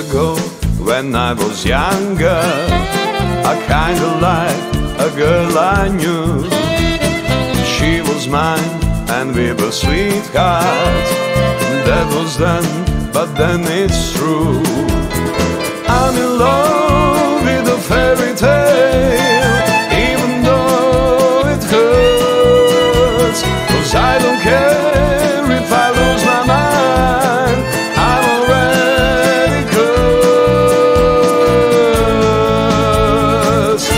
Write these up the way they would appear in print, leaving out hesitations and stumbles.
ago, when I was younger, I kinda liked a girl I knew. She was mine and we were sweethearts. That was then, but then it's true. I'm in love with a fairy tale, even though it hurts. 'Cause I don't care if I lose my mind, I'm already cursed.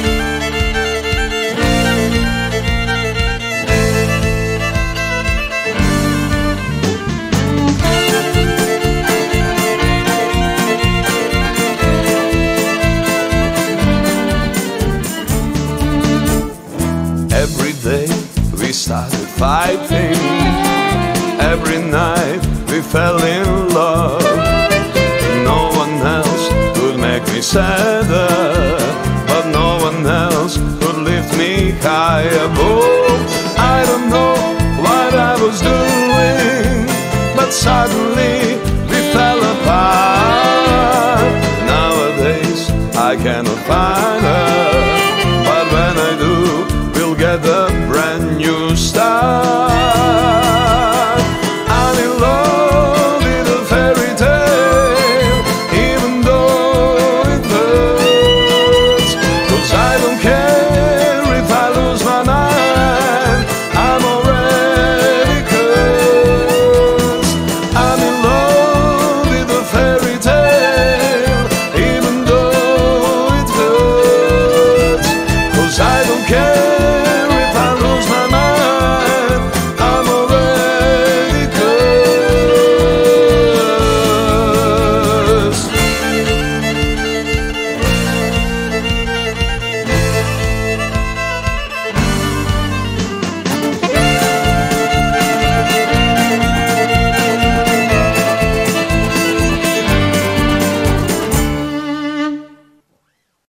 Every day we started fighting, every night we fell in love. No one else could make me sadder, but no one else could lift me high above.